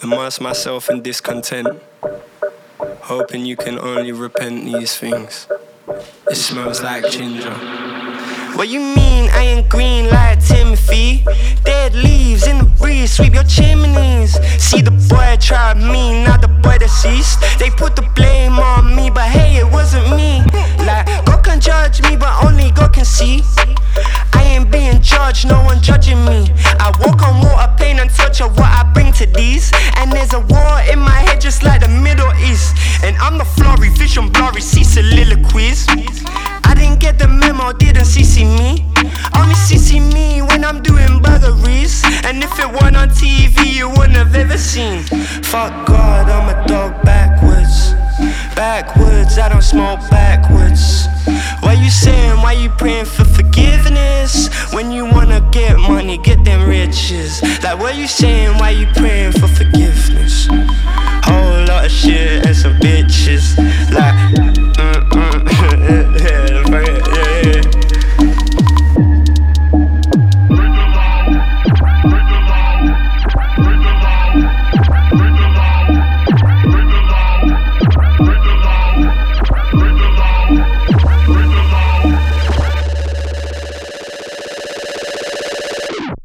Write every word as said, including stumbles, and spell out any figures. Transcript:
immerse myself in discontent, hoping you can only repent these things. It smells like ginger. What you mean I ain't green like Timothy? Dead leaves in the breeze, sweep your chimneys. See the boy tried me, not the boy deceased. They put the blame on me, but hey, it wasn't me. Like, God can judge me, but only God can see. I ain't being judged, no one judging me. I walk on water, pain and torture, what I bring to these. And there's a war in my head just like the Middle East. And I'm the flurry, vision blurry, see soliloquies. I didn't get the memo, didn't C C me. Only C C me when I'm doing burglaries. And if it weren't on T V, you wouldn't have ever seen. Fuck God, I'm a dog backwards. Backwards, I don't smoke backwards. Why you saying, why you praying for forgiveness? When you wanna get money, get them riches. Like what you saying, why you praying for forgiveness? Whole lot of shit